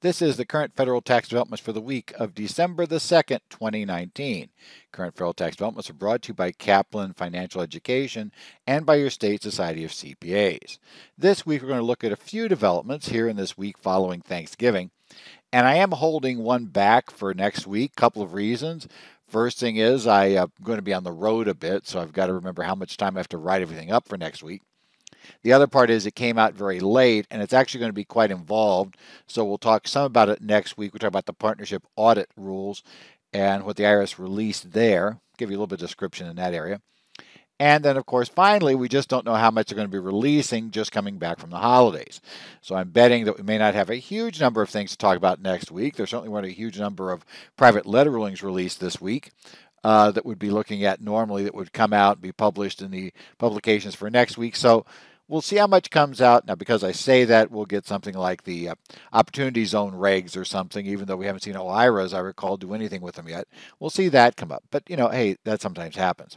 This is the current federal tax developments for the week of December the 2nd, 2019. Current federal tax developments are brought to you by Kaplan Financial Education and by your state society of CPAs. This week we're going to look at a few developments here in this week following Thanksgiving. And I am holding one back for next week. Couple of reasons. First thing is I'm going to be on the road a bit, so I've got to remember how much time I have to write everything up for next week. The other part is it came out very late, and it's actually going to be quite involved. So we'll talk some about it next week. We'll talk about the partnership audit rules and what the IRS released there. Give you a little bit of description in that area. And then, of course, finally, we just don't know how much they're going to be releasing just coming back from the holidays. So I'm betting that we may not have a huge number of things to talk about next week. There certainly weren't a huge number of private letter rulings released this week that we'd be looking at normally that would come out and be published in the publications for next week. So we'll see how much comes out. Now, because I say that, we'll get something like the Opportunity Zone regs or something, even though we haven't seen OIRA, as I recall, do anything with them yet. We'll see that come up. But, hey, that sometimes happens.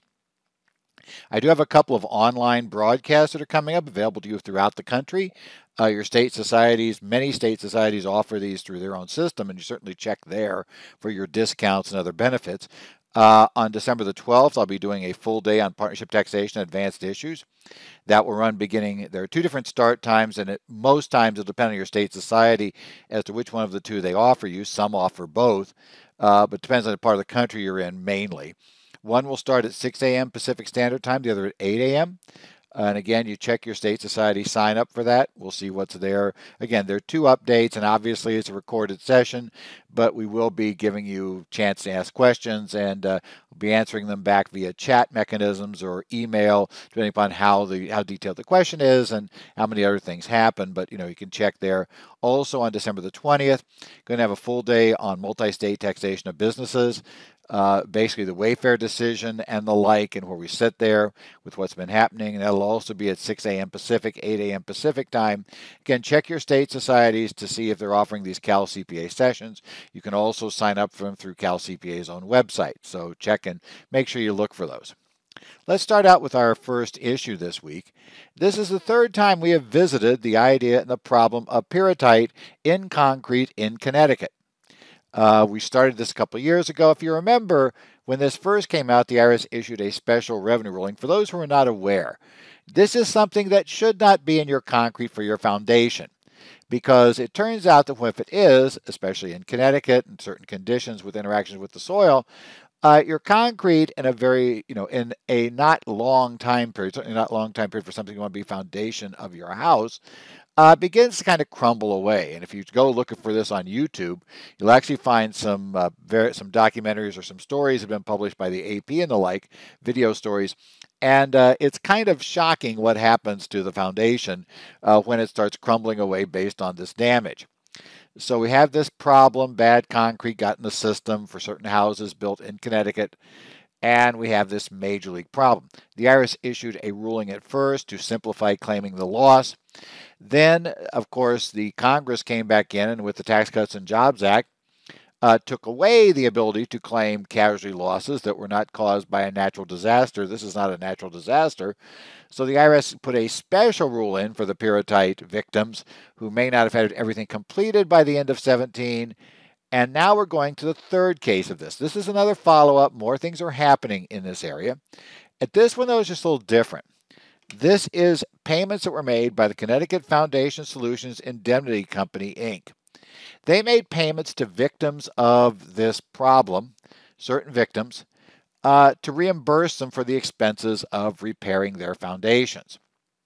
I do have a couple of online broadcasts that are coming up available to you throughout the country. Your state societies, many state societies offer these through their own system, and you certainly check there for your discounts and other benefits. On December the 12th, I'll be doing a full day on partnership taxation advanced issues. That will run beginning, there are two different start times, and most times it'll depend on your state society as to which one of the two they offer you. Some offer both, but depends on the part of the country you're in mainly. One will start at 6 a.m. Pacific Standard Time, the other at 8 a.m. And again, you check your state society, sign up for that. We'll see what's there. Again, there are two updates, and obviously it's a recorded session, but we will be giving you a chance to ask questions, and we'll be answering them back via chat mechanisms or email, depending upon how detailed the question is and how many other things happen. But, you can check there. Also on December the 20th, going to have a full day on multi-state taxation of businesses. Basically the Wayfair decision and the like, and where we sit there with what's been happening. And that'll also be at 6 a.m. Pacific, 8 a.m. Pacific time. Again, check your state societies to see if they're offering these Cal CPA sessions. You can also sign up for them through Cal CPA's own website. So check and make sure you look for those. Let's start out with our first issue this week. This is the third time we have visited the idea and the problem of pyrrhotite in concrete in Connecticut. We started this a couple of years ago. If you remember, when this first came out, the IRS issued a special revenue ruling. For those who are not aware, this is something that should not be in your concrete for your foundation, because it turns out that if it is, especially in Connecticut and certain conditions with interactions with the soil, your concrete in in a not long time period, certainly not long time period for something you want to be foundation of your house, begins to kind of crumble away. And if you go looking for this on YouTube, you'll actually find some documentaries or some stories have been published by the AP and the like, video stories. And it's kind of shocking what happens to the foundation when it starts crumbling away based on this damage. So we have this problem, bad concrete got in the system for certain houses built in Connecticut, and we have this major league problem. The IRS issued a ruling at first to simplify claiming the loss. Then, of course, the Congress came back in and with the Tax Cuts and Jobs Act, took away the ability to claim casualty losses that were not caused by a natural disaster. This is not a natural disaster. So the IRS put a special rule in for the pyrrhotite victims who may not have had everything completed by the end of 17. And now we're going to the third case of this. This is another follow-up. More things are happening in this area. At this one, though, it's just a little different. This is payments that were made by the Connecticut Foundation Solutions Indemnity Company, Inc. They made payments to victims of this problem, certain victims, to reimburse them for the expenses of repairing their foundations.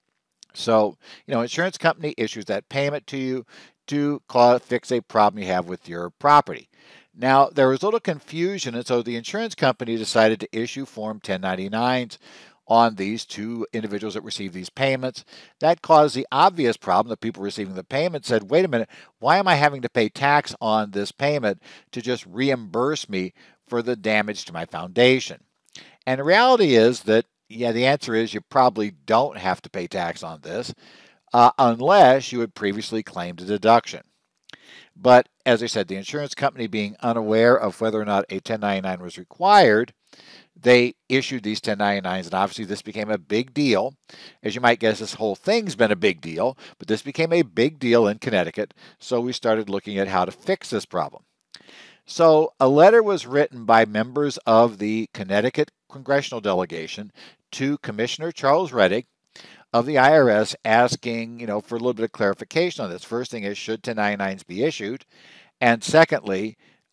So, insurance company issues that payment to you to fix a problem you have with your property. Now, there was a little confusion, and so the insurance company decided to issue Form 1099s on these two individuals that received these payments. That caused the obvious problem. The people receiving the payment said, wait a minute, why am I having to pay tax on this payment to just reimburse me for the damage to my foundation? And the reality is that, the answer is you probably don't have to pay tax on this unless you had previously claimed a deduction. But as I said, the insurance company being unaware of whether or not a 1099 was required, they issued these 1099s, and obviously this became a big deal. As you might guess, this whole thing's been a big deal, but this became a big deal in Connecticut, so we started looking at how to fix this problem. So a letter was written by members of the Connecticut congressional delegation to Commissioner Charles Rettig of the IRS asking, for a little bit of clarification on this. First thing is, should 1099s be issued? And secondly,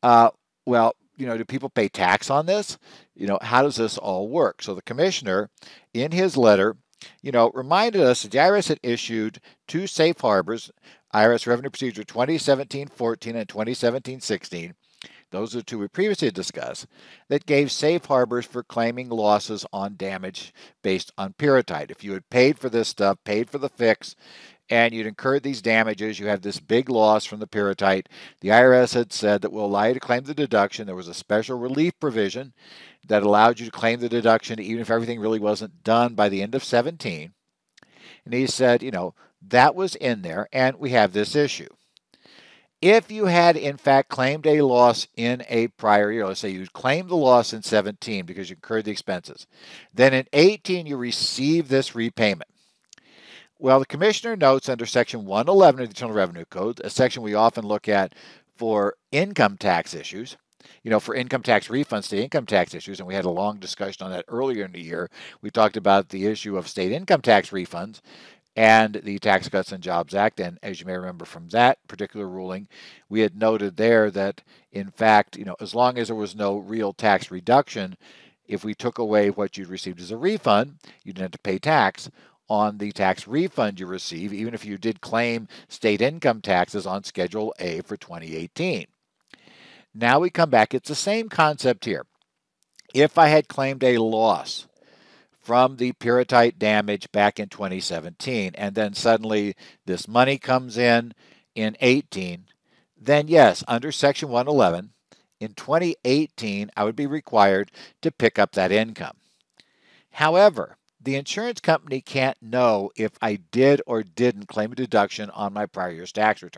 do people pay tax on this? How does this all work? So the commissioner, in his letter, reminded us that the IRS had issued two safe harbors, IRS Revenue Procedure 2017-14 and 2017-16. Those are two we previously discussed, that gave safe harbors for claiming losses on damage based on pyrrhotite. If you had paid for this stuff, paid for the fix, and you'd incurred these damages, you have this big loss from the pyrrhotite, the IRS had said that we'll allow you to claim the deduction. There was a special relief provision that allowed you to claim the deduction even if everything really wasn't done by the end of 17. And he said, that was in there, and we have this issue. If you had, in fact, claimed a loss in a prior year, let's say you claimed the loss in 17 because you incurred the expenses, then in 18 you receive this repayment. Well, the commissioner notes under Section 111 of the Internal Revenue Code, a section we often look at for income tax issues, for income tax refunds, state income tax issues, and we had a long discussion on that earlier in the year. We talked about the issue of state income tax refunds and the Tax Cuts and Jobs Act. And as you may remember from that particular ruling, we had noted there that, in fact, as long as there was no real tax reduction, if we took away what you'd received as a refund, you didn't have to pay tax on the tax refund you receive, even if you did claim state income taxes on Schedule A for 2018. Now we come back. It's the same concept here. If I had claimed a loss from the pyrrhotite damage back in 2017, and then suddenly this money comes in 18, then yes, under Section 111, in 2018, I would be required to pick up that income. However, the insurance company can't know if I did or didn't claim a deduction on my prior year's tax return.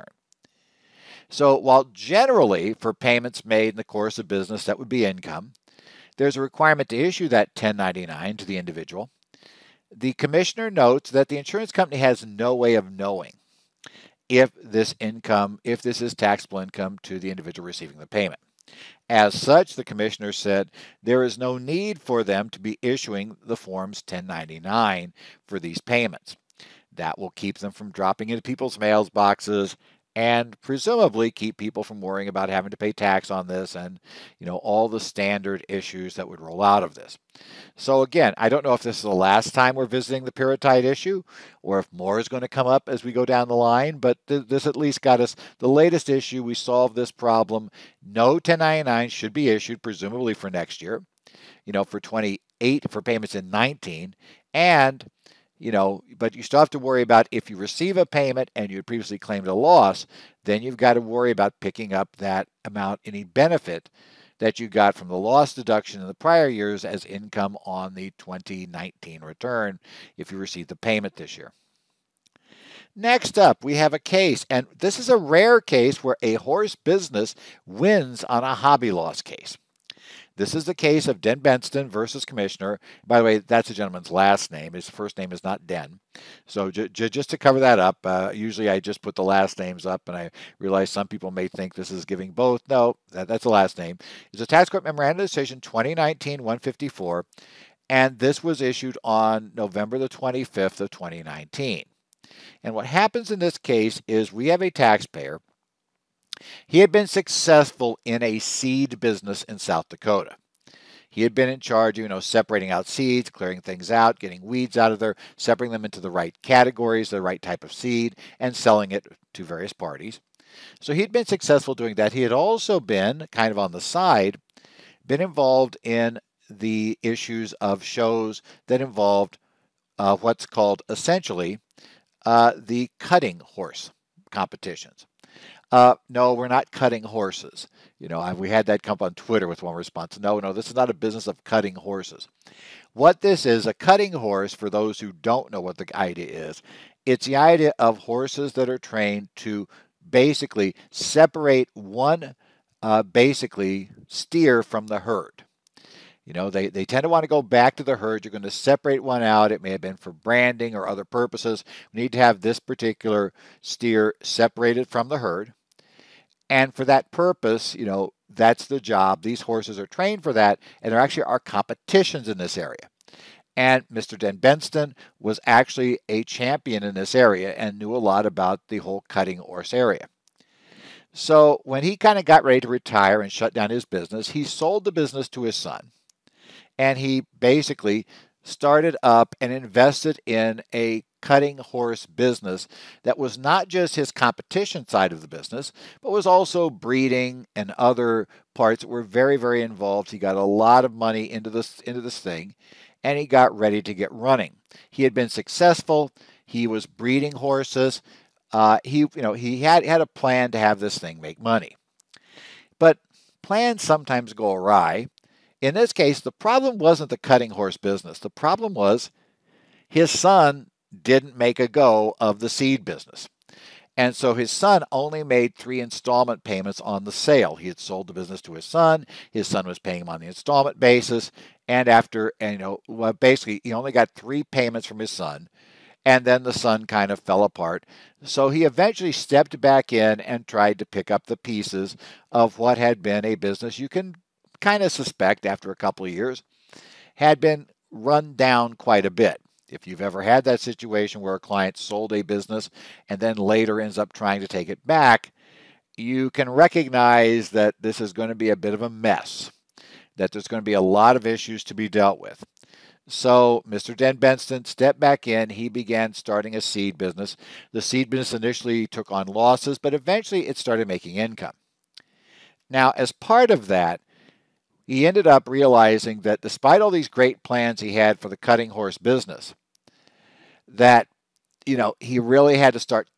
So while generally for payments made in the course of business that would be income, there's a requirement to issue that 1099 to the individual, the commissioner notes that the insurance company has no way of knowing if this is taxable income to the individual receiving the payment. As such, the commissioner said there is no need for them to be issuing the forms 1099 for these payments. That will keep them from dropping into people's mailboxes and presumably keep people from worrying about having to pay tax on this and, all the standard issues that would roll out of this. So again, I don't know if this is the last time we're visiting the pyrrhotite issue or if more is going to come up as we go down the line, but this at least got us the latest issue. We solved this problem. No 1099 should be issued, presumably for next year, for 28 for payments in 19, and but you still have to worry about if you receive a payment and you had previously claimed a loss, then you've got to worry about picking up that amount, any benefit that you got from the loss deduction in the prior years as income on the 2019 return if you received the payment this year. Next up, we have a case, and this is a rare case where a horse business wins on a hobby loss case. This is the case of Den Benston versus Commissioner. By the way, that's the gentleman's last name. His first name is not Den. So just to cover that up, usually I just put the last names up, and I realize some people may think this is giving both. No, that's the last name. It's a Tax Court Memorandum Decision 2019-154, and this was issued on November the 25th of 2019. And what happens in this case is we have a taxpayer. He had been successful in a seed business in South Dakota. He had been in charge of, separating out seeds, clearing things out, getting weeds out of there, separating them into the right categories, the right type of seed, and selling it to various parties. So he'd been successful doing that. He had also been, kind of on the side, been involved in the issues of shows that involved what's called essentially the cutting horse competitions. No, we're not cutting horses. We had that come up on Twitter with one response. No, this is not a business of cutting horses. What this is, a cutting horse, for those who don't know what the idea is, it's the idea of horses that are trained to basically separate one, steer from the herd. They tend to want to go back to the herd. You're going to separate one out. It may have been for branding or other purposes. We need to have this particular steer separated from the herd. And for that purpose, that's the job. These horses are trained for that, and there actually are competitions in this area. And Mr. Den Benston was actually a champion in this area and knew a lot about the whole cutting horse area. So when he kind of got ready to retire and shut down his business, he sold the business to his son. And he basically started up and invested in a cutting horse business that was not just his competition side of the business, but was also breeding and other parts that were very, very involved. He got a lot of money into this thing, and he got ready to get running. He had been successful. He was breeding horses. He had a plan to have this thing make money. But plans sometimes go awry. In this case, the problem wasn't the cutting horse business. The problem was his son didn't make a go of the seed business. And so his son only made 3 installment payments on the sale. He had sold the business to his son. His son was paying him on the installment basis. And basically he only got 3 payments from his son. And then the son kind of fell apart. So he eventually stepped back in and tried to pick up the pieces of what had been a business you can kind of suspect after a couple of years had been run down quite a bit. If you've ever had that situation where a client sold a business and then later ends up trying to take it back, you can recognize that this is going to be a bit of a mess, that there's going to be a lot of issues to be dealt with. So Mr. Den Benston stepped back in. He began starting a seed business. The seed business initially took on losses, but eventually it started making income. Now, as part of that, he ended up realizing that despite all these great plans he had for the cutting horse business, that he really had to start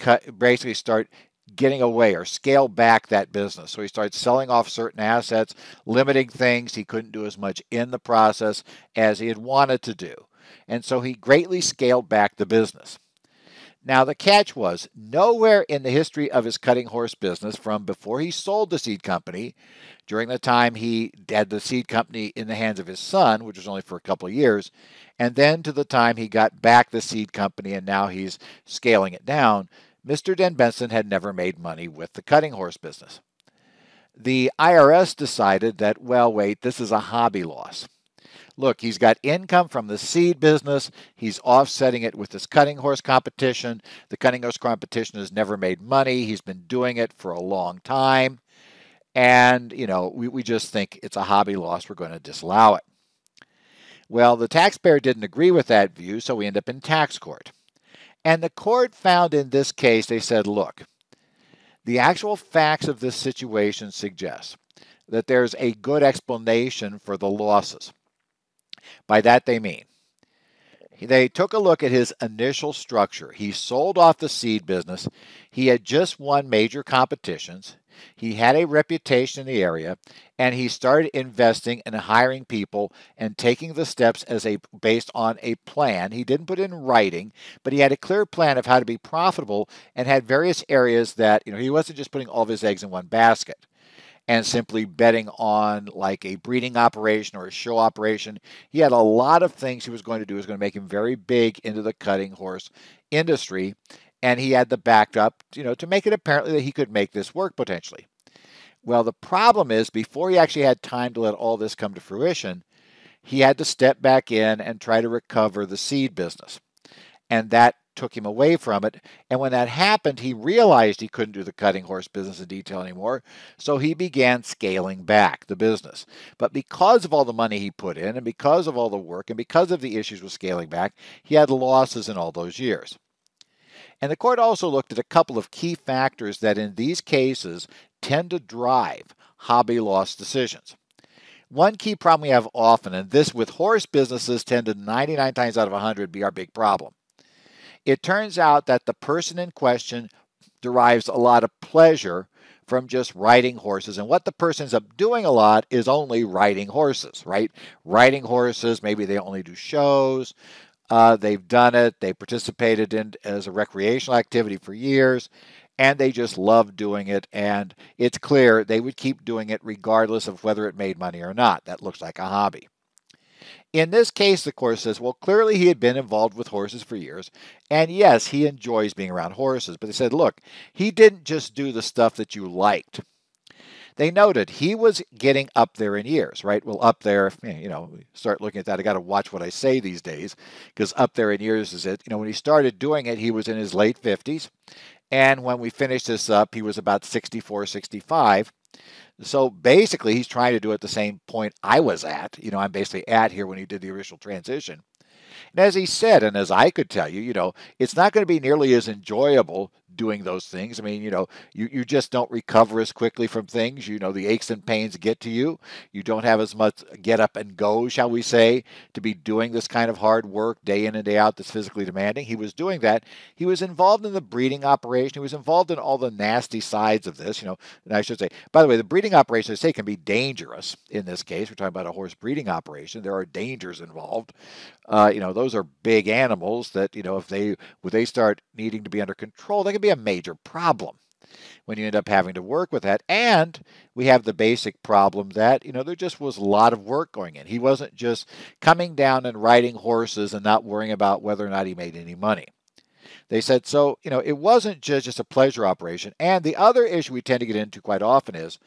getting away or scale back that business. So he started selling off certain assets, limiting things. He couldn't do as much in the process as he had wanted to do. And so he greatly scaled back the business. Now, the catch was nowhere in the history of his cutting horse business, from before he sold the seed company, during the time he had the seed company in the hands of his son, which was only for a couple of years, and then to the time he got back the seed company and now he's scaling it down, Mr. Den Benston had never made money with the cutting horse business. The IRS decided that, well, wait, this is a hobby loss. Look, he's got income from the seed business. He's offsetting it with this cutting horse competition. The cutting horse competition has never made money. He's been doing it for a long time. And, we just think it's a hobby loss. We're going to disallow it. Well, the taxpayer didn't agree with that view, so we end up in tax court. And the court found in this case, they said, look, the actual facts of this situation suggest that there's a good explanation for the losses. By that they mean, they took a look at his initial structure. He sold off the seed business. He had just won major competitions. He had a reputation in the area, and he started investing and hiring people and taking the steps based on a plan. He didn't put it in writing, but he had a clear plan of how to be profitable and had various areas that, he wasn't just putting all of his eggs in one basket and simply betting on like a breeding operation or a show operation. He had a lot of things he was going to do. He was going to make him very big into the cutting horse industry. And he had the backup, to make it apparently that he could make this work potentially. Well, the problem is, before he actually had time to let all this come to fruition, he had to step back in and try to recover the seed business. And that took him away from it. And when that happened, he realized he couldn't do the cutting horse business in detail anymore. So he began scaling back the business. But because of all the money he put in, and because of all the work, and because of the issues with scaling back, he had losses in all those years. And the court also looked at a couple of key factors that in these cases tend to drive hobby loss decisions. One key problem we have often, and this with horse businesses tend to 99 times out of 100 be our big problem. It turns out that the person in question derives a lot of pleasure from just riding horses. And what the person ends up doing a lot is only riding horses, right? Riding horses, maybe they only do shows. They've done it. They participated in as a recreational activity for years, and they just love doing it. And it's clear they would keep doing it regardless of whether it made money or not. That looks like a hobby. In this case, the court says, well, clearly he had been involved with horses for years, and yes, he enjoys being around horses. But they said, look, he didn't just do the stuff that you liked. They noted he was getting up there in years, right? Well, up there, start looking at that. I got to watch what I say these days, because up there in years is it, when he started doing it, he was in his late 50s. And when we finished this up, he was about 64, 65. So basically, he's trying to do it the same point I was at. I'm basically at here when he did the original transition. And as he said, and as I could tell you, it's not going to be nearly as enjoyable doing those things. I mean, you just don't recover as quickly from things. The aches and pains get to you. You don't have as much get up and go, shall we say, to be doing this kind of hard work day in and day out that's physically demanding. He was doing that. He was involved in the breeding operation. He was involved in all the nasty sides of this, and I should say, by the way, the breeding operation, I say, can be dangerous in this case. We're talking about a horse breeding operation. There are dangers involved. Those are big animals that, if they start needing to be under control, they can be a major problem when you end up having to work with that. And we have the basic problem that, there just was a lot of work going in. He wasn't just coming down and riding horses and not worrying about whether or not he made any money. They said, so, it wasn't just a pleasure operation. And the other issue we tend to get into quite often is,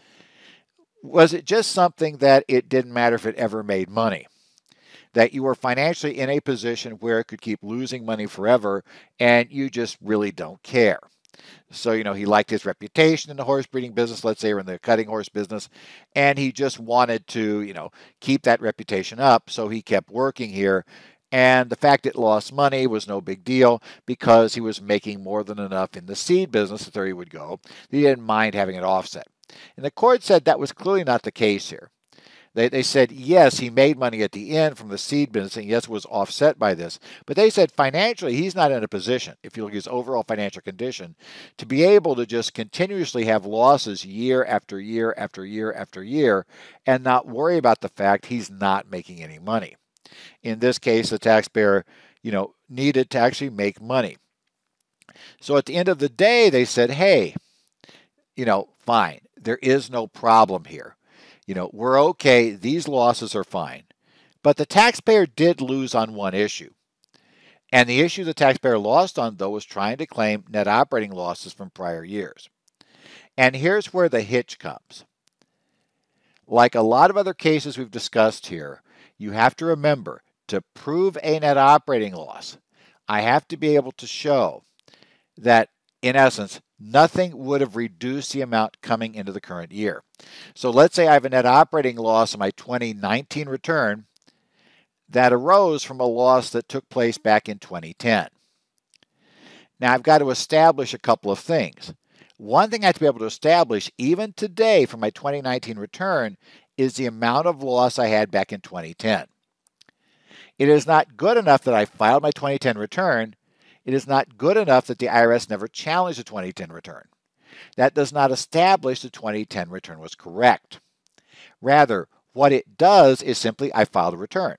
was it just something that it didn't matter if it ever made money? That you were financially in a position where it could keep losing money forever, and you just really don't care. So, he liked his reputation in the horse breeding business, let's say, or in the cutting horse business, and he just wanted to, keep that reputation up, so he kept working here. And the fact it lost money was no big deal because he was making more than enough in the seed business, that there he would go. He didn't mind having it offset. And the court said that was clearly not the case here. They said, yes, he made money at the end from the seed business, and yes, was offset by this. But they said financially, he's not in a position, if you look at his overall financial condition, to be able to just continuously have losses year after year after year after year and not worry about the fact he's not making any money. In this case, the taxpayer, needed to actually make money. So at the end of the day, they said, hey, fine, there is no problem here. We're okay. These losses are fine. But the taxpayer did lose on one issue. And the issue the taxpayer lost on, though, was trying to claim net operating losses from prior years. And here's where the hitch comes. Like a lot of other cases we've discussed here, you have to remember, to prove a net operating loss, I have to be able to show that, in essence, nothing would have reduced the amount coming into the current year. So let's say I have a net operating loss in my 2019 return that arose from a loss that took place back in 2010. Now I've got to establish a couple of things. One thing I have to be able to establish even today for my 2019 return is the amount of loss I had back in 2010. It is not good enough that I filed my 2010 return. It is not good enough that the IRS never challenged the 2010 return. That does not establish the 2010 return was correct. Rather, what it does is simply I filed a return.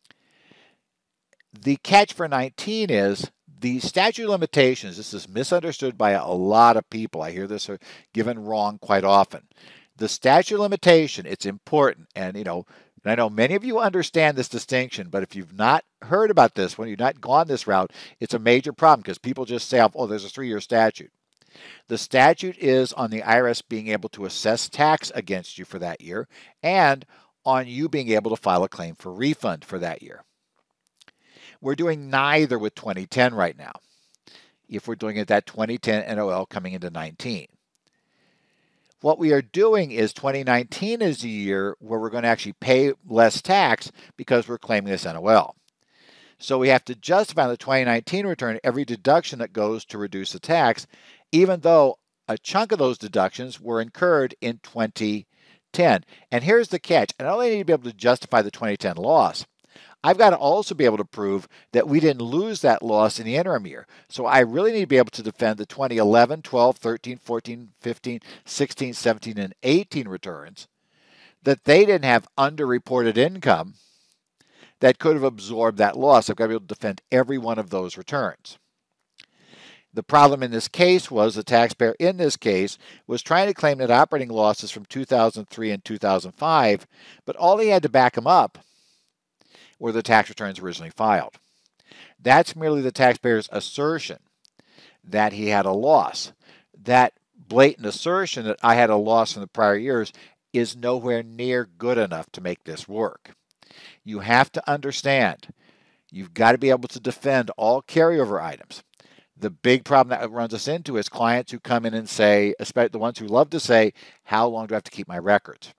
The catch for 19 is the statute of limitations. This is misunderstood by a lot of people. I hear this given wrong quite often. The statute of limitation, it's important. And, I know many of you understand this distinction, but if you've not heard about this, when you've not gone this route, it's a major problem because people just say, oh, there's a 3-year statute. The statute is on the IRS being able to assess tax against you for that year and on you being able to file a claim for refund for that year. We're doing neither with 2010 right now, if we're doing it that 2010 NOL coming into 19. What we are doing is 2019 is the year where we're going to actually pay less tax because we're claiming this NOL. So we have to justify the 2019 return every deduction that goes to reduce the tax, even though a chunk of those deductions were incurred in 2010. And here's the catch. I not only need to be able to justify the 2010 loss, I've got to also be able to prove that we didn't lose that loss in the interim year. So I really need to be able to defend the 2011, 12, 13, 14, 15, 16, 17, and 18 returns, that they didn't have underreported income that could have absorbed that loss. I've got to be able to defend every one of those returns. The problem in this case was the taxpayer in this case was trying to claim net operating losses from 2003 and 2005, but all he had to back them up or the tax returns originally filed. That's merely the taxpayer's assertion that he had a loss. That blatant assertion that I had a loss in the prior years is nowhere near good enough to make this work. You have to understand, you've got to be able to defend all carryover items. The big problem that runs us into is clients who come in and say, especially the ones who love to say, how long do I have to keep my records?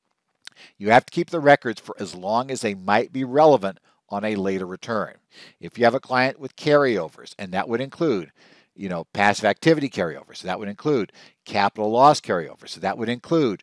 You have to keep the records for as long as they might be relevant on a later return. If you have a client with carryovers, and that would include, passive activity carryovers, so that would include capital loss carryovers, so that would include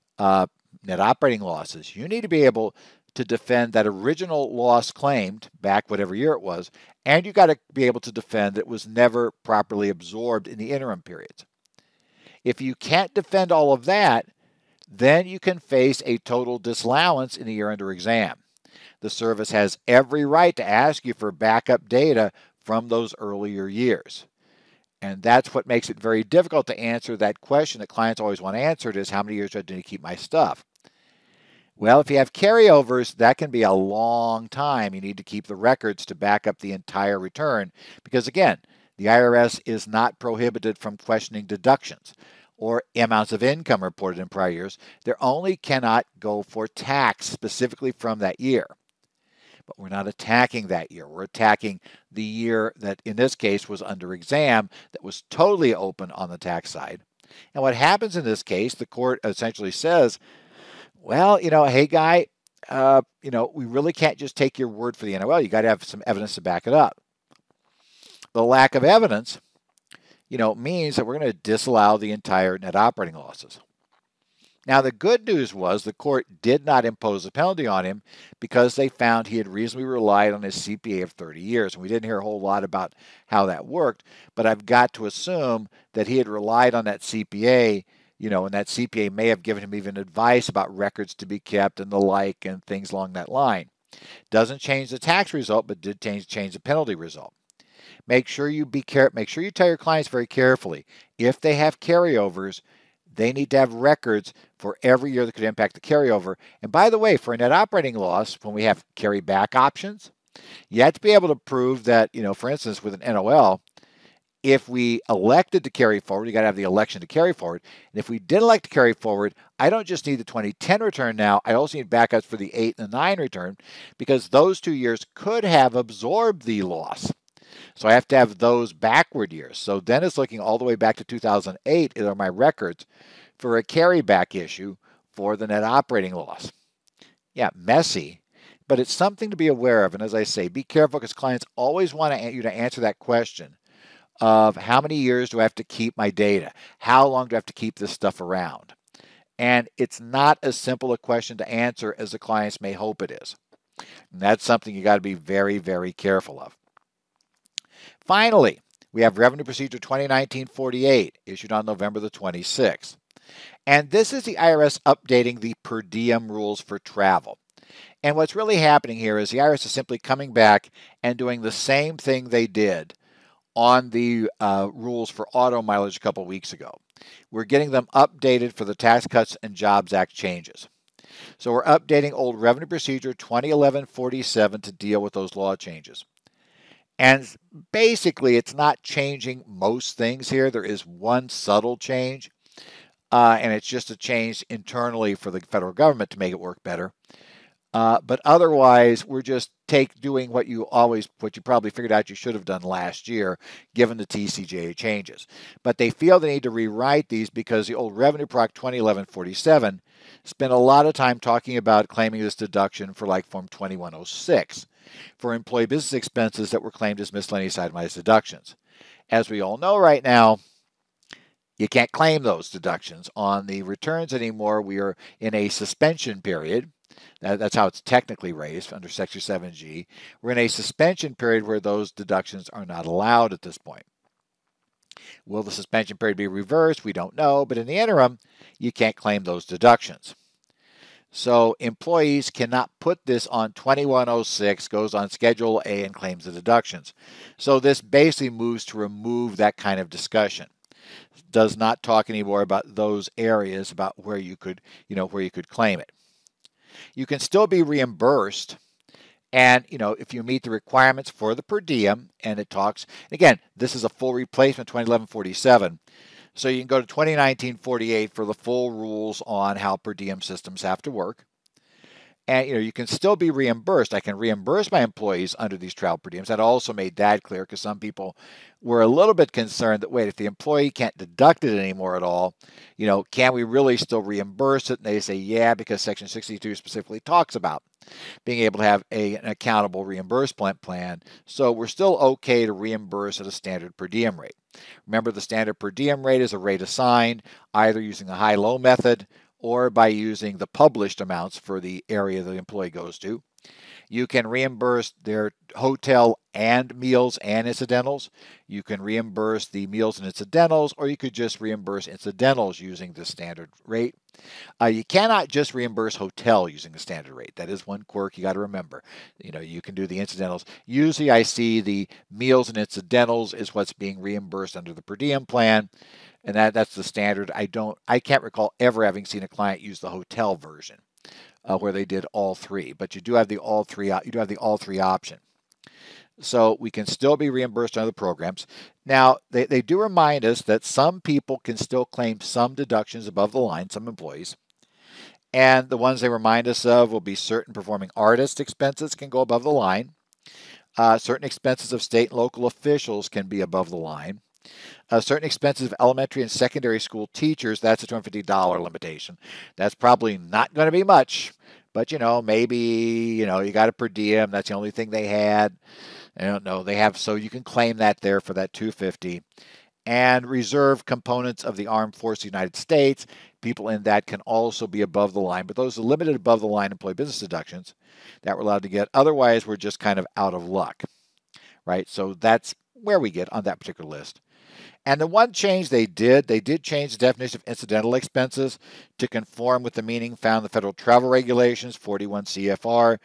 net operating losses, you need to be able to defend that original loss claimed back whatever year it was, and you got to be able to defend that it was never properly absorbed in the interim periods. If you can't defend all of that, then you can face a total disallowance in the year under exam. The service has every right to ask you for backup data from those earlier years. And that's what makes it very difficult to answer that question that clients always want answered is, how many years do I need to keep my stuff? Well, if you have carryovers, that can be a long time. You need to keep the records to back up the entire return because, again, the IRS is not prohibited from questioning deductions or amounts of income reported in prior years. They only cannot go for tax specifically from that year. But we're not attacking that year. We're attacking the year that, in this case, was under exam, that was totally open on the tax side. And what happens in this case, the court essentially says, well, hey, guy, we really can't just take your word for the NOL. You got to have some evidence to back it up. The lack of evidence, means that we're going to disallow the entire net operating losses. Now, the good news was the court did not impose a penalty on him because they found he had reasonably relied on his CPA of 30 years. And we didn't hear a whole lot about how that worked, but I've got to assume that he had relied on that CPA, and that CPA may have given him even advice about records to be kept and the like and things along that line. Doesn't change the tax result, but did change the penalty result. Make sure you tell your clients very carefully. If they have carryovers, they need to have records for every year that could impact the carryover. And by the way, for a net operating loss, when we have carry back options, you have to be able to prove that, for instance, with an NOL, if we elected to carry forward, you got to have the election to carry forward. And if we did elect to carry forward, I don't just need the 2010 return now, I also need backups for the 8 and the 9 return because those 2 years could have absorbed the loss. So I have to have those backward years. So then it's looking all the way back to 2008 are my records for a carryback issue for the net operating loss. Yeah, messy, but it's something to be aware of. And as I say, be careful because clients always want you to answer that question of how many years do I have to keep my data? How long do I have to keep this stuff around? And it's not as simple a question to answer as the clients may hope it is. And that's something you got to be very, very careful of. Finally, we have Revenue Procedure 2019-48, issued on November the 26th. And this is the IRS updating the per diem rules for travel. And what's really happening here is the IRS is simply coming back and doing the same thing they did on the rules for auto mileage a couple weeks ago. We're getting them updated for the Tax Cuts and Jobs Act changes. So we're updating old Revenue Procedure 2011-47 to deal with those law changes. And basically, it's not changing most things here. There is one subtle change, and it's just a change internally for the federal government to make it work better. But otherwise, we're just doing what you probably figured out you should have done last year, given the TCJA changes. But they feel they need to rewrite these because the old Revenue Proc 2011-47 spent a lot of time talking about claiming this deduction for like Form 2106 for employee business expenses that were claimed as miscellaneous itemized deductions. As we all know right now, you can't claim those deductions on the returns anymore. We are in a suspension period. That's how it's technically raised under Section 7G. We're in a suspension period where those deductions are not allowed at this point. Will the suspension period be reversed? We don't know, but in the interim, you can't claim those deductions. So employees cannot put this on 2106, goes on Schedule A and claims the deductions. So this basically moves to remove that kind of discussion. Does not talk anymore about those areas about where you could claim it. You can still be reimbursed And, if you meet the requirements for the per diem, and it talks, again, this is a full replacement, 2011-47. So you can go to 2019-48 for the full rules on how per diem systems have to work. And you can still be reimbursed. I can reimburse my employees under these travel per diems. That also made that clear because some people were a little bit concerned that, wait, if the employee can't deduct it anymore at all, can we really still reimburse it? And they say, yeah, because Section 62 specifically talks about being able to have an accountable reimbursement plan. So we're still okay to reimburse at a standard per diem rate. Remember, the standard per diem rate is a rate assigned either using the high-low method or by using the published amounts for the area the employee goes to. You can reimburse their hotel and meals and incidentals. You can reimburse the meals and incidentals, or you could just reimburse incidentals using the standard rate. You cannot just reimburse hotel using the standard rate. That is one quirk you got to remember. You can do the incidentals. Usually I see the meals and incidentals is what's being reimbursed under the per diem plan. And that's the standard. I can't recall ever having seen a client use the hotel version where they did all three. But you do have the all three. You do have the all three option. So we can still be reimbursed under the programs. Now they do remind us that some people can still claim some deductions above the line. Some employees. And the ones they remind us of will be certain performing artist expenses can go above the line. Certain expenses of state and local officials can be above the line. Certain expenses of elementary and secondary school teachers, that's a $250 limitation. That's probably not going to be much, but maybe, you got a per diem. That's the only thing they had. I don't know. They have, so you can claim that there for that $250. And reserve components of the Armed Forces of the United States, people in that can also be above the line, but those are limited above the line employee business deductions that we're allowed to get. Otherwise, we're just kind of out of luck, right? So that's where we get on that particular list. And the one change they did change the definition of incidental expenses to conform with the meaning found in the Federal Travel Regulations 41 CFR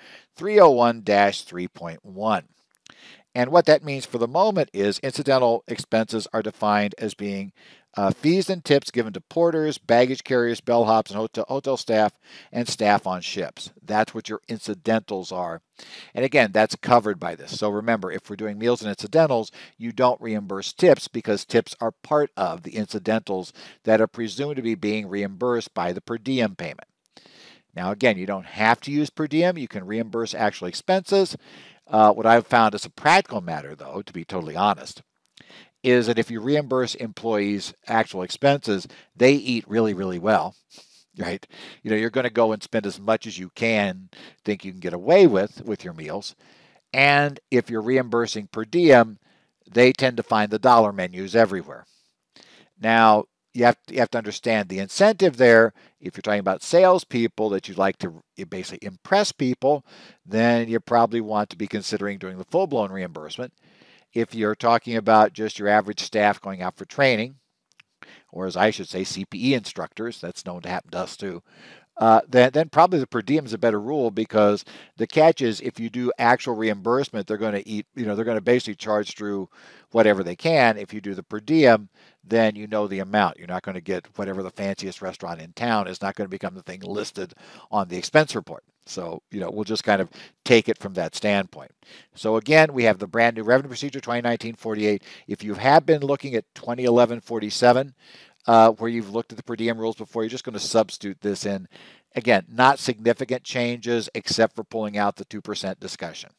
301-3.1. And what that means for the moment is incidental expenses are defined as being fees and tips given to porters, baggage carriers, bellhops, and hotel staff, and staff on ships. That's what your incidentals are. And again, that's covered by this. So remember, if we're doing meals and incidentals, you don't reimburse tips because tips are part of the incidentals that are presumed to be being reimbursed by the per diem payment. Now, again, you don't have to use per diem. You can reimburse actual expenses. What I've found as a practical matter, though, to be totally honest, is that if you reimburse employees' actual expenses, they eat really, really well, right? You're going to go and spend as much as you think you can get away with your meals. And if you're reimbursing per diem, they tend to find the dollar menus everywhere. Now, you have to understand the incentive there. If you're talking about salespeople that you'd like to basically impress people, then you probably want to be considering doing the full-blown reimbursement. If you're talking about just your average staff going out for training, or as I should say, CPE instructors, that's known to happen to us too, then probably the per diem is a better rule because the catch is if you do actual reimbursement, they're going to they're going to basically charge through whatever they can. If you do the per diem, then you know the amount. You're not going to get whatever the fanciest restaurant in town is not going to become the thing listed on the expense report. So, we'll just kind of take it from that standpoint. So again, we have the brand new revenue procedure 2019-48. If you have been looking at 2011-47, where you've looked at the per diem rules before, you're just going to substitute this in. Again, not significant changes except for pulling out the 2% discussion.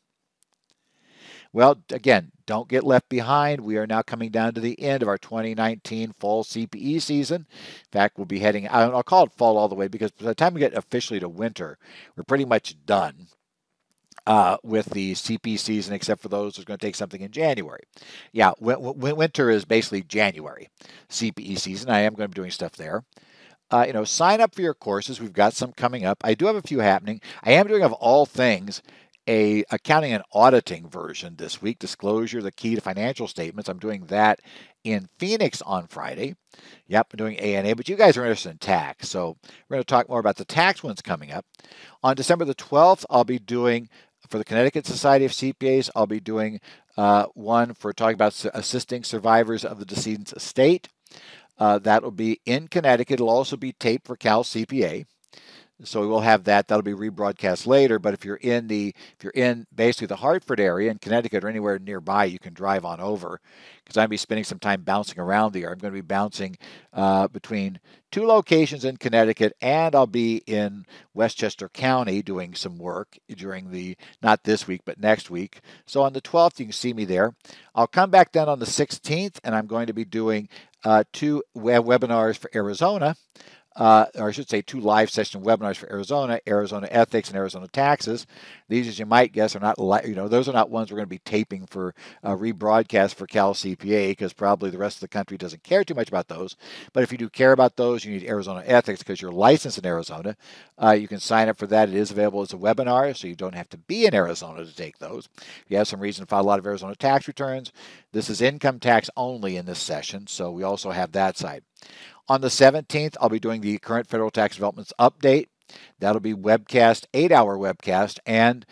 Well, again, don't get left behind. We are now coming down to the end of our 2019 fall CPE season. In fact, we'll be heading, I'll call it fall all the way because by the time we get officially to winter, we're pretty much done with the CP season, except for those who's going to take something in January. Yeah, winter is basically January CPE season. I am going to be doing stuff there. Sign up for your courses. We've got some coming up. I do have a few happening. I am doing, of all things, a accounting and auditing version this week, Disclosure, the Key to Financial Statements. I'm doing that in Phoenix on Friday. Yep, I'm doing ANA, but you guys are interested in tax, so we're going to talk more about the tax ones coming up. On December the 12th, I'll be doing, for the Connecticut Society of CPAs, I'll be doing one for talking about assisting survivors of the decedent's estate. That will be in Connecticut. It'll also be taped for Cal CPA. So we will have that. That'll be rebroadcast later. But if you're in basically the Hartford area in Connecticut or anywhere nearby, you can drive on over, because I'm going to be spending some time bouncing around the area. I'm going to be bouncing between two locations in Connecticut, and I'll be in Westchester County doing some work during not this week, but next week. So on the 12th, you can see me there. I'll come back then on the 16th, and I'm going to be doing two webinars for Arizona. Or I should say 2 live session webinars for Arizona, Arizona Ethics and Arizona Taxes. These, as you might guess, are not, those are not ones we're going to be taping for rebroadcast for Cal CPA, because probably the rest of the country doesn't care too much about those. But if you do care about those, you need Arizona Ethics because you're licensed in Arizona. You can sign up for that. It is available as a webinar, so you don't have to be in Arizona to take those. If you have some reason to file a lot of Arizona tax returns, this is income tax only in this session, so we also have that side. On the 17th, I'll be doing the current federal tax developments update. That'll be webcast, 8-hour webcast, and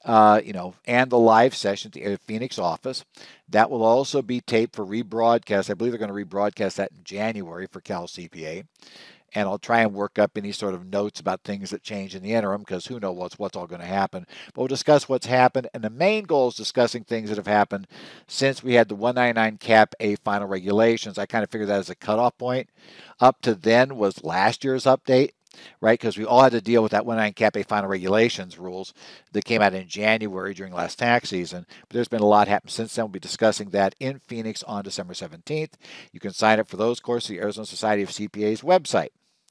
and the live session at the Phoenix office. That will also be taped for rebroadcast. I believe they're going to rebroadcast that in January for Cal CPA. And I'll try and work up any sort of notes about things that change in the interim, because who knows what's all going to happen. But we'll discuss what's happened, and the main goal is discussing things that have happened since we had the 199 Cap A final regulations. I kind of figured that as a cutoff point. Up to then was last year's update, right? Because we all had to deal with that 199 Cap A final regulations rules that came out in January during last tax season. But there's been a lot happened since then. We'll be discussing that in Phoenix on December 17th. You can sign up for those courses at the Arizona Society of CPA's website.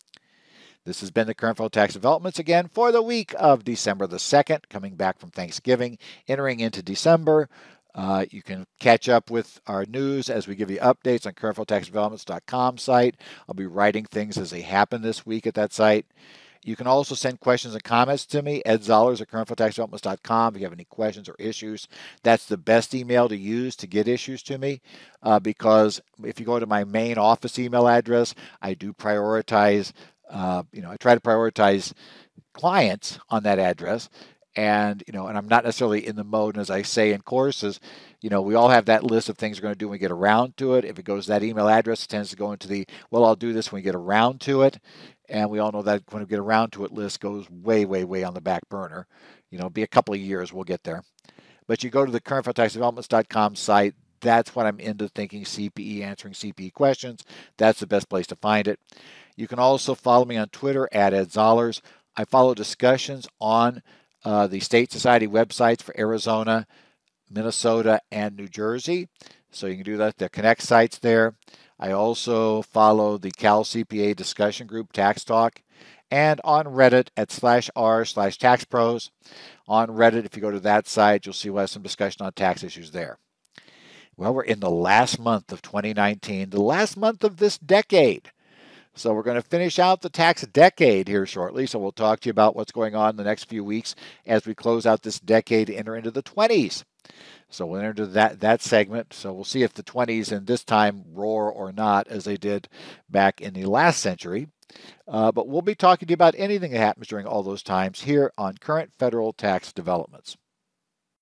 This has been the Current Federal Tax Developments again for the week of December the 2nd, coming back from Thanksgiving, entering into December. You can catch up with our news as we give you updates on currentfederaltaxdevelopments.com site. I'll be writing things as they happen this week at that site. You can also send questions and comments to me, Ed Zollers at currentfederaltaxdevelopments.com. If you have any questions or issues, that's the best email to use to get issues to me, because if you go to my main office email address, I do prioritize I try to prioritize clients on that address, and I'm not necessarily in the mode. And as I say in courses, we all have that list of things we're going to do when we get around to it. If it goes to that email address, it tends to go into the, well, I'll do this when we get around to it. And we all know that when we get around to it list goes way, way, way on the back burner. It'll be a couple of years, we'll get there. But you go to the currentfederaltaxdevelopments.com site. That's what I'm into, thinking CPE, answering CPE questions. That's the best place to find it. You can also follow me on Twitter at Ed Zollers. I follow discussions on the State Society websites for Arizona, Minnesota, and New Jersey. So you can do that. The Connect sites there. I also follow the Cal CPA discussion group, Tax Talk, and on Reddit at /r/TaxPros. On Reddit, if you go to that site, you'll see we'll have some discussion on tax issues there. Well, we're in the last month of 2019, the last month of this decade. So we're going to finish out the tax decade here shortly. So we'll talk to you about what's going on in the next few weeks as we close out this decade, enter into the 20s. So we'll enter into that segment. So we'll see if the 20s in this time roar or not, as they did back in the last century. But we'll be talking to you about anything that happens during all those times here on Current Federal Tax Developments.